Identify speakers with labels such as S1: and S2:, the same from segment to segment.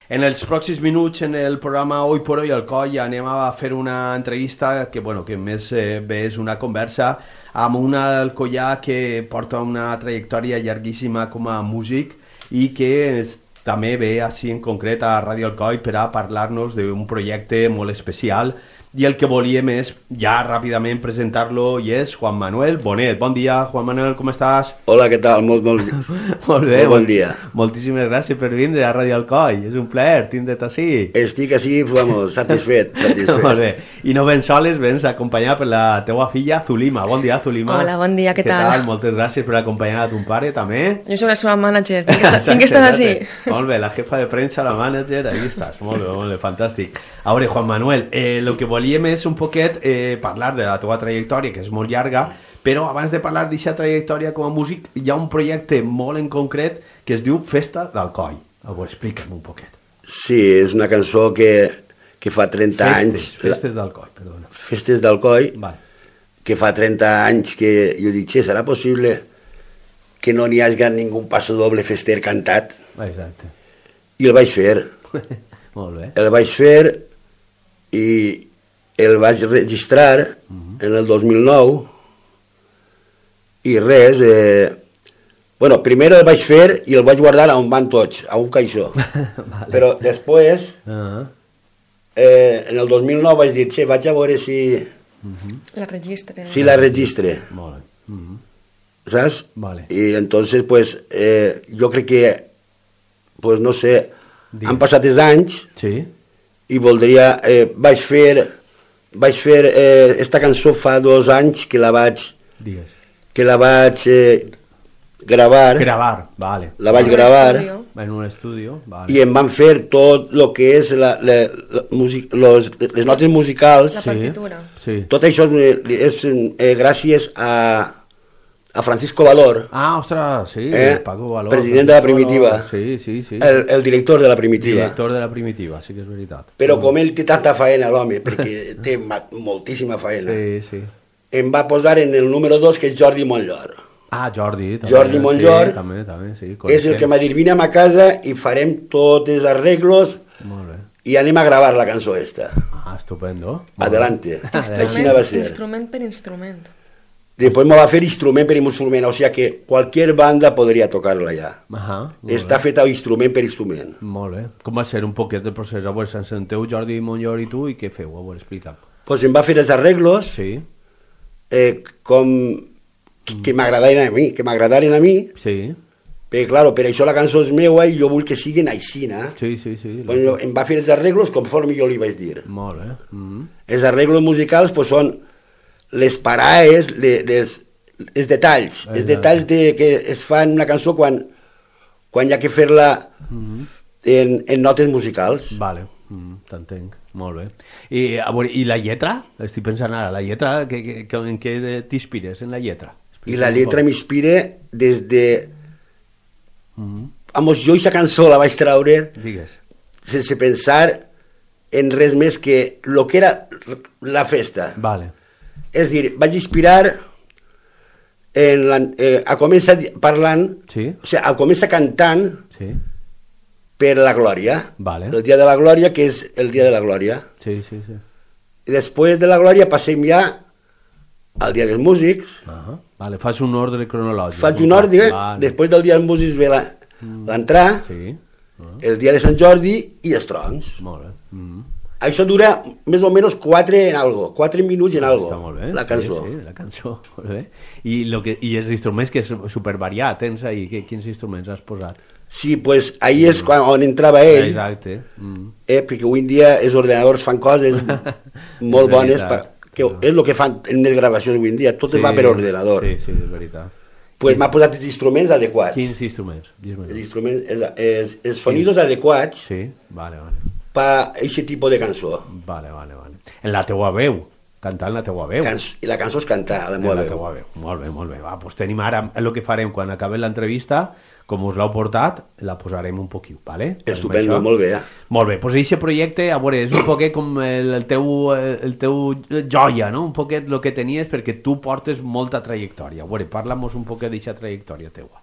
S1: En els pròxims minuts en el programa Hoy por Hoy al Coll anem a fer una entrevista que més bé és una conversa amb un alcoià que porta una trajectòria llarguíssima com a músic i que també ve així en concret a Ràdio Alcoi per a parlar-nos d'un projecte molt especial i el que volíem és ja ràpidament presentar-lo i és Juan Manuel Bonet. Bon dia, Juan Manuel, com estàs?
S2: Hola, què tal? Molt bé, molt bon dia.
S1: Moltíssimes gràcies per vindre a Ràdio Alcoi, és un plaer tindre't així.
S2: Estic així, vamos, satisfet.
S1: Molt bé, i no vens soles, vens acompanyat per la teua filla Zulima. Bon dia, Zulima.
S3: Hola, bon dia, què tal?
S1: Moltes gràcies per acompanyar a ton pare, també.
S3: Jo soc la seva manager, tinc que estar així.
S1: Molt bé, la jefa de premsa, la manager, ahí estàs, molt bé, fantàstic. A veure, Juan Manuel, el que volíem és un poquet parlar de la teva trajectòria, que és molt llarga, però abans de parlar d'aquesta trajectòria com a músic, hi ha un projecte molt en concret que es diu Festa d'Alcoi. A veure, explica'm un poquet.
S2: Sí, és una cançó que fa 30 anys...
S1: Festes d'Alcoi, perdona.
S2: Festes d'Alcoi,
S1: vale.
S2: Que fa 30 anys que jo dic, serà possible que no n'hi hagi ningú passo doble fester cantat?
S1: Exacte.
S2: I el vaig fer.
S1: Molt bé.
S2: El vaig fer i el vaig registrar en el 2009 i res, bueno, primer el vaig fer i el vaig guardar on van tots, a un caixó. Vale. Però després, en el 2009 vaig dir, vaig a veure si...
S3: La registre.
S2: Si la registre.
S1: Molt bé.
S2: ¿Sabes?
S1: Vale.
S2: Y entonces, pues, jo crec que, pues, no sé, han passat els anys i voldria... Vaig fer esta cançó fa 2 anys que la vaig...
S1: Digues.
S2: Que la vaig gravar.
S1: Gravar, vale.
S2: La vaig gravar.
S1: En un estudi, vale.
S2: I em van fer tot el que és les notes musicals.
S3: La partitura.
S1: Sí.
S2: Tot això és gràcies a Francisco Valor.
S1: Ah, ostres, sí, Paco Valor.
S2: President de la Primitiva.
S1: Sí.
S2: El director de la Primitiva.
S1: Director de la Primitiva, sí que és veritat.
S2: Però com ell té tanta faena, l'home, perquè té moltíssima faena,
S1: sí.
S2: Em va posar en el número 2, que és Jordi Montllor.
S1: Ah, Jordi. També,
S2: Jordi Montllor.
S1: Sí, també, sí.
S2: És el que m'ha dit, vine a ma casa i farem tots els arreglos i anem a gravar la cançó esta.
S1: Ah, estupendo.
S2: Adelante. Així va ser.
S3: Instrument per instrument.
S2: Después me va a hacer instrument per instrument, o sea que cualquier banda podria tocar-la ja. Està feta instrument per instrument.
S1: Molt bé. Com va ser un poquet el procés? A veure, se'ns senteu Jordi Montllor i tu, i què feu? A veure, explica'm.
S2: Pues em va fer els arreglos com que m'agradaren a mi, perquè, claro, per això la cançó és meua i jo vull que siguin aixina.
S1: Sí.
S2: Bueno, em va fer els arreglos conforme jo li vaig dir.
S1: Molt bé.
S2: Els arreglos musicals pues, són les paraes, els detalls, que es fan una cançó quan hi ha que fer-la en notes musicals.
S1: Vale, t'entenc, molt bé. I la lletra? Estic pensant ara, la lletra, en què t'inspires en la lletra?
S2: I la lletra m'inspira des de... Vamos, jo aquesta cançó la vaig traure sense pensar en res més que el que era la festa.
S1: Vale.
S2: És dir, vaig inspirar a començar parlant, o sigui, a començar cantant per la Glòria. El dia de la Glòria, que és el dia de la Glòria.
S1: Sí.
S2: I després de la Glòria passem ja al dia dels músics.
S1: Vale, fas un ordre cronològic.
S2: Faig un ordre, després del dia dels músics ve l'entrar, el dia de Sant Jordi i els trons.
S1: Molt bé.
S2: Això dura més o menys 4 minuts en algo, la cançó.
S1: Sí, la cançó, molt bé. I els instruments, que és supervariat, tens ahí, quins instruments has posat?
S2: Sí, pues ahí és on entrava ell.
S1: Exacte.
S2: Perquè avui en dia els ordenadors fan coses molt bones, que és el que fan en les gravacions avui en dia, tot va per ordenador.
S1: Sí, és veritat.
S2: Pues m'ha posat els instruments adequats.
S1: Quins instruments?
S2: Els instruments, els sonidos adequats per a aquest tipus de cançó.
S1: Vale. En la teua veu, cantar en la teua veu.
S2: I la cançó és cantar, a la meva veu.
S1: Molt bé. Va, doncs tenim ara, el que farem quan acabem l'entrevista, com us l'heu portat, la posarem un poquiu, vale?
S2: Estupendo, molt bé.
S1: Molt bé, doncs aquest projecte, a veure, és un poquet com el teu joia, no? Un poquet el que tenies, perquè tu portes molta trajectòria. A veure, parla-mos un poquet d'aquesta trajectòria teua.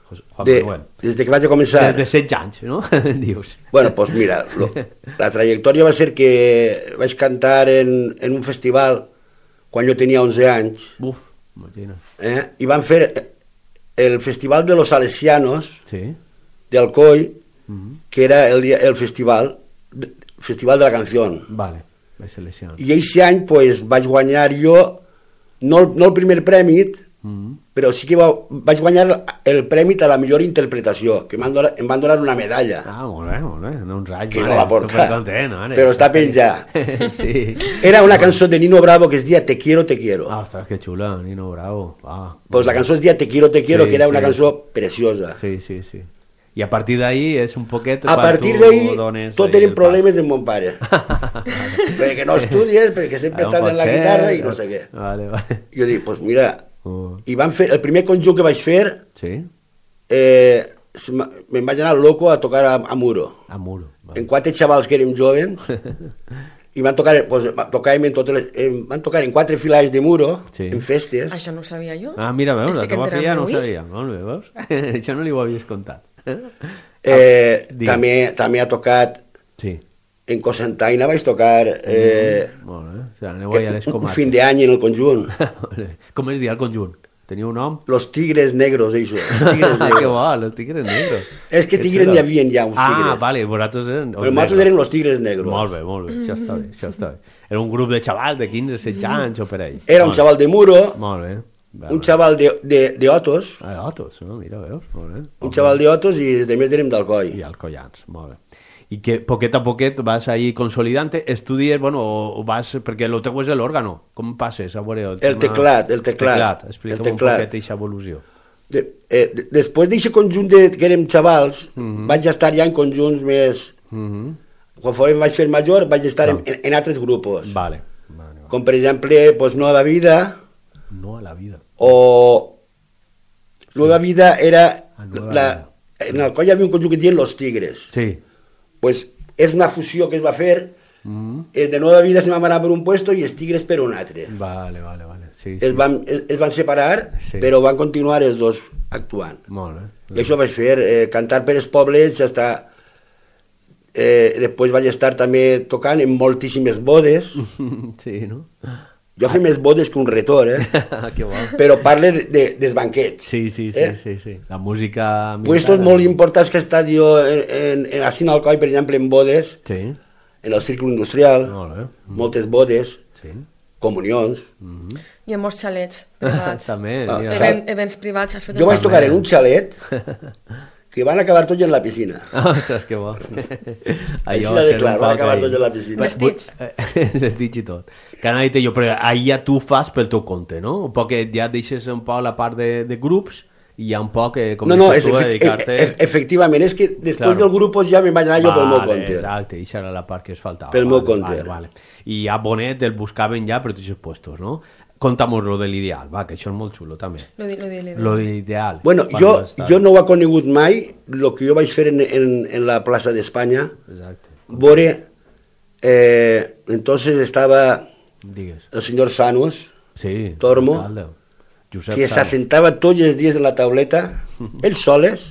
S1: Juan Manuel.
S2: Des que vaig a començar.
S1: Des de 16 anys, no? Dius.
S2: Bueno, doncs mira, la trajectòria va ser que vaig cantar en un festival quan jo tenia 11 anys.
S1: Buf, imagina.
S2: I van fer el Festival de los Salesianos
S1: Sí.
S2: d'Alcoi, que era el festival de la canció.
S1: Vale, vaig seleccionar.
S2: I aquest any pues, vaig guanyar jo, no el primer premi, però sí que vaig guanyar el premi a la millor interpretació, que em van donar una medalla.
S1: Ah, molt bé, no uns anys.
S2: Que no la porta,
S1: content,
S2: però està penjat.
S1: Sí.
S2: Era una cançó de Nino Bravo que es deia Te quiero, te quiero.
S1: Ah, ostres, que xula, Nino Bravo.
S2: Pues la cançó es deia Te quiero,
S1: Sí,
S2: que era una
S1: sí.
S2: cançó preciosa.
S1: Sí. I a partir d'ahí és un poquet...
S2: A partir d'ahí tot eren problemes amb mon pare. Perquè no estudies, perquè sempre estàs en la guitarra i no sé què.
S1: Vale.
S2: Jo dic, pues mira, i van fer, el primer conjunt que vaig fer,
S1: Sí?
S2: me'n vaig anar loco a tocar a Muro.
S1: A Muro. Vale.
S2: En 4 xavals que érem jovens, i van tocar, pues, van tocar en 4 filades de Muro,
S1: Sí.
S2: en festes.
S3: Això no ho sabia jo.
S1: Ah, mira, veus, la
S3: Estic
S1: teva filla no ho
S3: enterant-me avui.
S1: sabia. Molt bé, veus? Això no li ho havies contat.
S2: També ha tocat
S1: Sí.
S2: en Cosentaina, vaig tocar
S1: Molt bé. O sigui, aneu allà a les
S2: un
S1: comarques.
S2: fin d'any en el conjunt.
S1: Com es diu el conjunt? Teniu un nom?
S2: Los Tigres Negros, això. Tigres
S1: Que
S2: negros.
S1: bo, los tigres negros.
S2: És que tigres n'hi havia ja uns tigres.
S1: Ah, vale, vosaltres eren...
S2: Però nosaltres eren los Tigres Negros.
S1: Molt bé, això està bé, això està bé. Era un grup de xavals de 15, 16 anys o per ahí.
S2: Era un xaval de Muro,
S1: Molt bé.
S2: un xaval de Otos,
S1: Ah, Otos, no? Mira, veus? Molt bé.
S2: un xaval de Otos i de més érem d'Alcoi.
S1: I Alcoians, molt bé. I que poquet a poquet vas ahí consolidant-te, estudies, bueno, o vas, perquè el teu és l'òrgano, com passes a veure?
S2: El teclat.
S1: Explica'm un poquet aquesta evolució.
S2: Després d'aquest conjunt que érem xavals, vaig estar ja en conjunts més... Quan vaig fer major, vaig estar en altres grupos.
S1: Vale.
S2: Com per exemple, pues, Nueva Vida,
S1: No a la vida.
S2: o Nueva Vida era...
S1: Nueva Vida.
S2: En Alcoi hi havia un conjunt que deien Los Tigres.
S1: Sí.
S2: Pues és una fusió que es va fer, de Nueva Vida se van anar per un puesto i els Tigres per un altre.
S1: Vale. Sí,
S2: Es van separar,
S1: Sí.
S2: però van continuar els dos actuant.
S1: Molt bé.
S2: I això vaig fer, cantar per els poblets, després vaig estar també tocant en moltíssimes bodes.
S1: Sí, no?
S2: Jo he fet més bodes que un retor,
S1: Que bo.
S2: però parle dels banquets.
S1: Sí. La música...
S2: Puestos molt importants que he estat jo així en Alcoi, per exemple, en bodes,
S1: Sí.
S2: en el círculo industrial,
S1: Molt bé.
S2: moltes bodes,
S1: Sí.
S2: comunions.
S3: I en molts xalets privats.
S1: També,
S2: Ah,
S1: mira.
S3: Events privats. Has fet
S2: Jo vaig
S3: un-
S2: tocar en un xalet que van acabar tots en la piscina.
S1: Ostres, que bo.
S2: Així de clar, van acabar tots en la piscina.
S3: Vestits.
S1: Vestits i tot. Que anava a dir jo, però ahir ja tu fas pel teu compte, no? Un poc que ja deixes un poc la part de grups i ja un poc que
S2: No,
S1: comences tu a dedicar-te...
S2: efectivament, és que després
S1: Claro.
S2: del grup ja me'n vaig anar jo pel meu compte.
S1: Exacte, això era la part que es faltava.
S2: Pel meu compte.
S1: Vale. I a Bonet el buscaven ja per tots els puestos, no? Conta'm lo de l'ideal, va, que això és molt xulo també.
S3: Lo de
S1: Lo de l'ideal.
S2: Bueno, jo no ho he conegut mai, el que jo vaig fer en la plaça d'Espanya,
S1: Exacte.
S2: veure, entonces estava
S1: Digues.
S2: el senyor Sanos,
S1: Sí.
S2: Tormo,
S1: alcalde. Josep
S2: que
S1: Sala.
S2: s'assentava tots els dies en la tauleta, ell soles,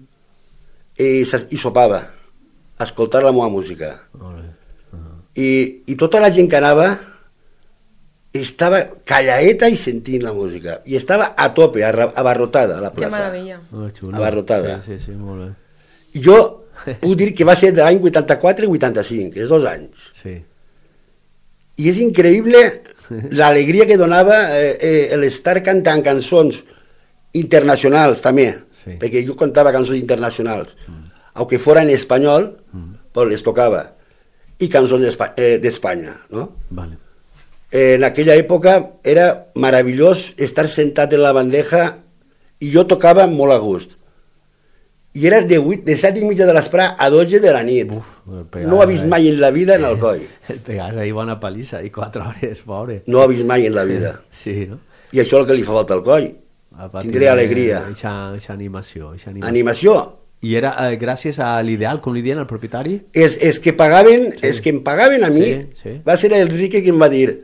S2: i sopava, a escoltar la meva música.
S1: Molt bé.
S2: I tota la gent que anava estava callaeta i sentint la música. I estava a tope, abarrotada a la
S3: Que
S2: plaça.
S3: meravella.
S1: Oh, xulo.
S2: Abarrotada.
S1: Sí, molt bé.
S2: I jo puc dir que va ser de l'any 84 i 85, els 2 anys.
S1: Sí.
S2: I és increïble l'alegria que donava l'estar cantant cançons internacionals també,
S1: Sí.
S2: perquè jo cantava cançons internacionals, aunque fora en espanyol, pues les tocava, i cançons d'Espanya, no?
S1: Vale.
S2: En aquella època era meravellós estar sentat en la bandeja i jo tocava molt a gust. I era de 7 i mitja de l'esprà a 12 de la nit. No ho he vist mai en la vida en Alcoi.
S1: El pegas ahí bona pallissa, i 4 hores, pobre.
S2: No ho he vist mai en la vida.
S1: Sí, no?
S2: I això és el que li fa falta al Alcoi. Tindré alegria.
S1: Eixa animació.
S2: Animació.
S1: I era gràcies a l'ideal, com li diuen al propietari?
S2: És que pagaven, és que em pagaven a mi.
S1: Sí.
S2: Va ser el Enrique que em va dir,
S1: Molt bé.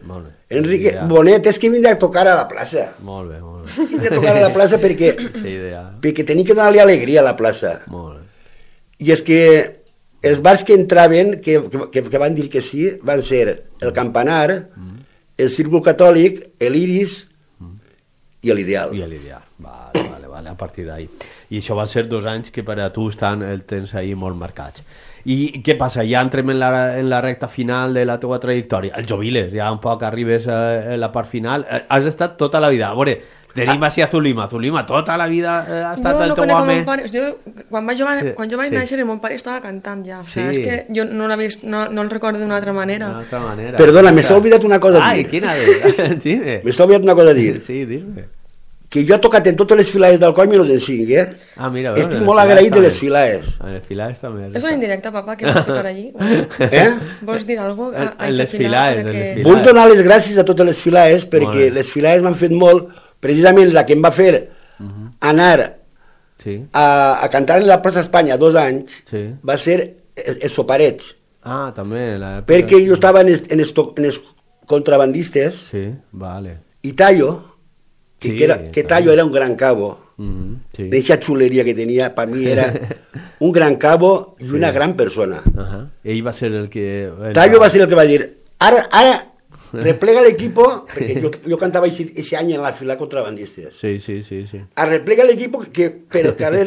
S2: Enrique Bonet és que vindrà a tocar a la plaça.
S1: Molt bé, molt bé.
S2: Vindrà a tocar a la plaça perquè tenia que donar-li alegria a la plaça.
S1: Molt bé.
S2: I és que els bars que entraven, que van dir que sí, van ser el Campanar, el Círcul Catòlic, l'Iris i l'Ideal.
S1: I l'Ideal, vale, a partir d'ahí. I això va ser 2 anys que per a tu el tens ahí molt marcats. I què passa? Ja entrem en la recta final de la teua trajectòria. El jubiles, ja un poc arribes a la part final. Has estat tota la vida. A veure, tenim així a Zulima, tota la vida ha estat el teu home.
S3: Quan jo vaig néixer, el meu pare estava cantant ja. O sigui, és que jo no l'he vist, no el recordo d'una altra manera.
S2: Perdona, me s'ha oblidat una cosa a dir.
S1: Ai, quina és? Dime.
S2: Me s'ha oblidat una cosa a dir.
S1: Sí, dime.
S2: Que jo he tocat en totes les filades del coll menys en 5, eh?
S1: Ah, mira,
S2: estic molt agraït de les filades.
S1: A les filades també.
S3: És una indirecta, papa, que vas tocar allí. Vols dir alguna cosa?
S1: En les filades.
S2: Vull donar les gràcies a totes les filades perquè les filades m'han fet molt. Precisament la que em va fer anar a cantar en la plaça Espanya 2 anys va ser els Soparets.
S1: Ah, també.
S2: Perquè jo estava en els contrabandistes i Tallo, que Tallo era un gran cabo. Eixa xuleria que tenia, per mi era un gran cabo i una gran persona.
S1: Ell va ser el que...
S2: Tallo va ser el que va dir, ara replega l'equipo, perquè jo cantava aquest any en la fila contrabandistes.
S1: Sí.
S2: Replega l'equipo que per el carrer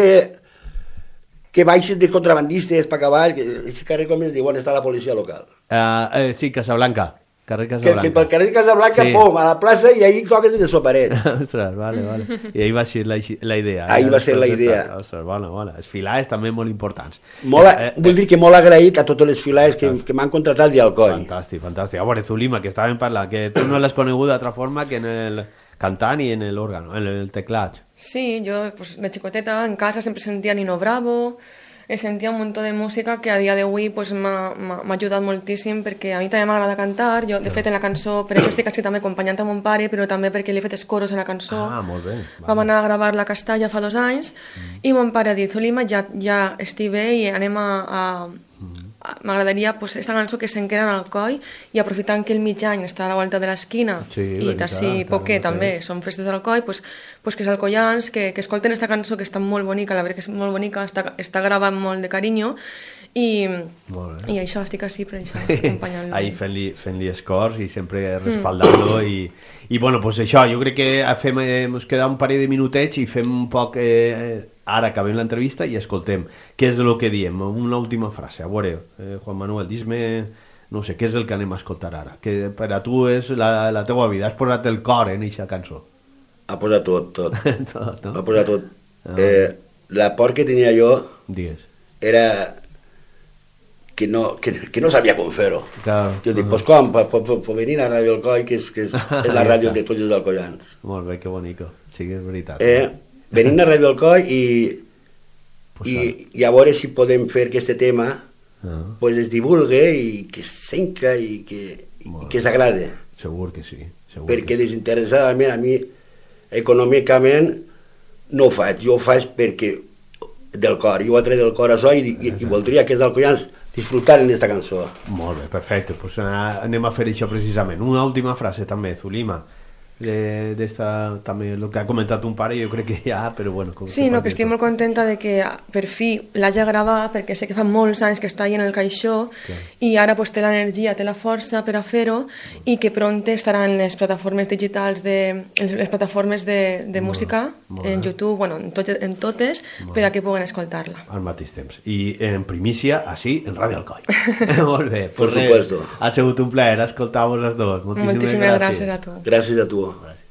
S2: que baixes de contrabandistes per cavall, aquest carrer com es diu, on està la policia local.
S1: Sí, Casablanca. Carrer Casablanca.
S2: Que pel carrer Casablanca, pom, a la plaça i ahí toques de Soparets.
S1: Ostres, vale. I ahí va ser la idea.
S2: Ahí va ser la idea.
S1: Ostres, bona. Els filades també molt importants.
S2: Vull dir que molt agraït a totes les filades que m'han contratat el dia al coll.
S1: Fantàstic. A veure, Zulima, que estàvem parlant, que tu no l'has conegut d'altra forma que en el cantant i en l'òrgan, en el teclat.
S3: Sí, jo de xicoteta en casa sempre sentia Nino Bravo, sentia un munt de música que a dia d'avui m'ha ajudat moltíssim perquè a mi també m'agrada cantar. Jo, de fet, en la cançó, per això estic així també acompanyant a mon pare, però també perquè li he fet els coros a la cançó.
S1: Ah, molt bé.
S3: Vam anar a gravar la Castalla fa 2 anys i mon pare ha dit, Zulima, ja estic bé i anem m'agradaria esta cançó que s'enquera en el coll i aprofitant que el mig any està a la volta de l'esquina i d'ací poquet també són festes del coll, pues que els alcoians que escolten esta cançó que està molt bonica, la veritat que és molt bonica, està gravada amb molt de carinyo i això, estic així per això, acompanyant-lo.
S1: Ahí fent-li escors i sempre respaldant-lo i bueno, pues això, jo crec que ens queda un parell de minutets i fem un poc ara acabem l'entrevista i escoltem què és el que diem, una última frase. A veure, Juan Manuel, dis-me, no sé, què és el que anem a escoltar ara, que per a tu és la teua vida, has posat el cor en aquesta cançó.
S2: Ha posat tot. Ha posat tot. La por que tenia jo era que no sabia com fer-ho. Jo dic, pues com, per venir a Ràdio Alcoi, que és la ràdio de tots els alcoians.
S1: Molt bé, que bonico, sí que és veritat.
S2: Venim a Ràdio Alcoi i a veure si podem fer que este tema pues es divulgue i que s'enca i que s'agrade.
S1: Segur que sí.
S2: Perquè desinteressadament a mi econòmicament no ho faig, jo ho faig perquè del cor, jo ho he tret del cor això i voldria que els alcoians disfrutaren d'esta cançó.
S1: Molt bé, perfecte, pues anem a fer això precisament. Una última frase també, Zulima, també el que ha comentat un pare, jo crec que ja, però bueno.
S3: Sí, no, que estic molt contenta de que per fi l'hagi gravat, perquè sé que fa molts anys que està ahí en el caixó i ara pues, té l'energia, té la força per a fer-ho i que pronte estarà en les plataformes digitals les plataformes de música, en YouTube, bueno, en totes, per a que puguen escoltar-la.
S1: Al mateix temps. I en primícia, així, en Ràdio Alcoi. Molt bé.
S2: Por supuesto.
S1: Ha sigut un plaer escoltar-vos els dos.
S3: Moltíssimes gràcies a tu.
S2: Gràcies a tu.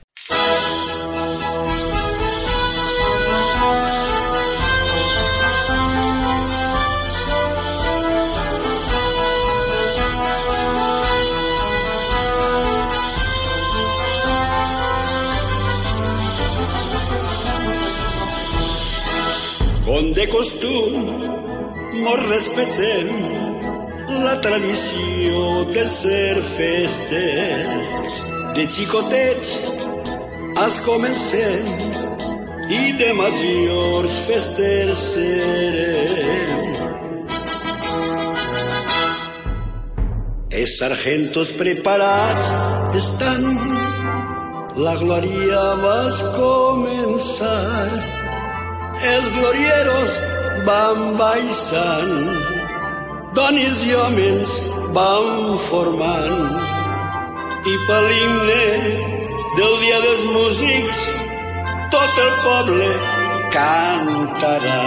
S4: Com de costum, mos respetem la tradició de ser fester. De xicotets es comencem i de majors festers serem. Els sargentos preparats estan, la glòria vas començar, els glorieros van baixant, dones i homes van formant, i per l'himne del Dia dels Músics tot el poble cantarà.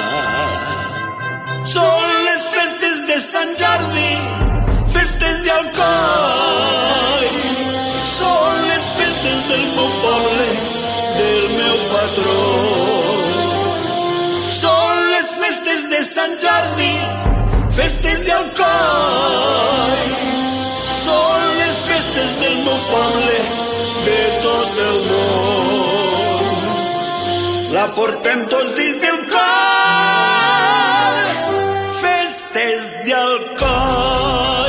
S4: Són les festes de Sant Jordi, festes d'Alcoi, són les festes del meu poble, del meu patró. Són les festes de Sant Jordi, festes d'Alcoi, són les festes del meu poble, de tot el món. La portem tots dins del cor, festes d'Alcoi.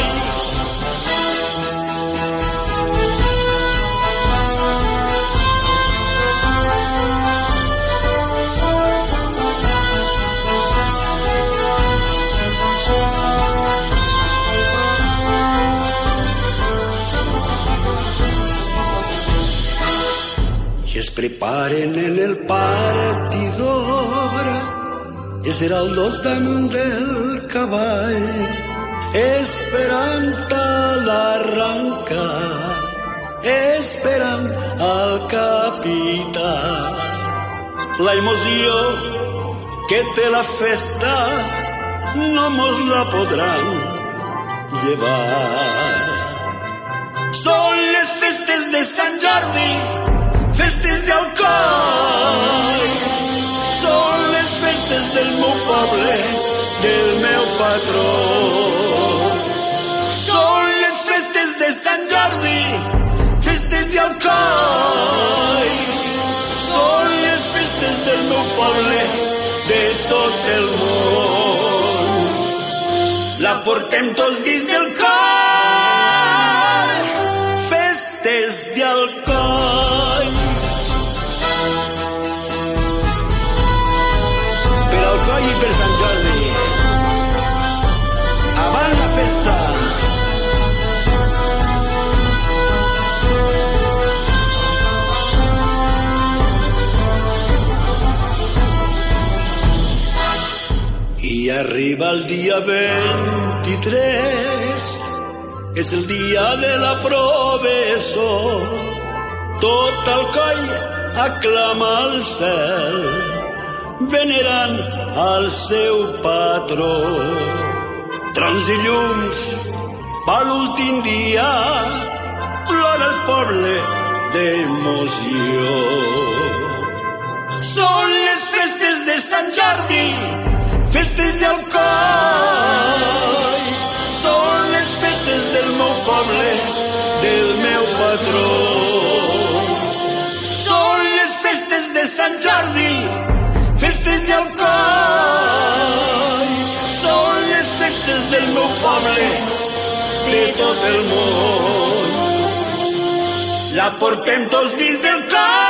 S4: I es preparen en el partidor, els heraldos damunt del cavall, esperant a l'arrencar, esperant al capità. La emoció que té la festa no mos la podran llevar. Són les festes de Sant Jordi, festes d'Alcoi, són les festes del meu poble, del meu patró. Són les festes de Sant Jordi, festes d'Alcoi, són les festes del meu poble, de tot el món. La portem tots dins del cor, festes d'Alcoi. Per Alcoi i per Sant Jordi, avant la festa. I arriba el dia 23, és el dia de la proveçó. Tot Alcoi aclama al cel, venerant al seu patró. Trons i llums, per l'últim dia, plora el poble d'emoció. Són les festes de Sant Jordi, festes d'Alcoi, són les festes del meu poble, del meu patró. Són les festes de Sant Jordi, festes d'Alcoi, són les festes del meu poble, de tot el món. La portem tots dins del cor,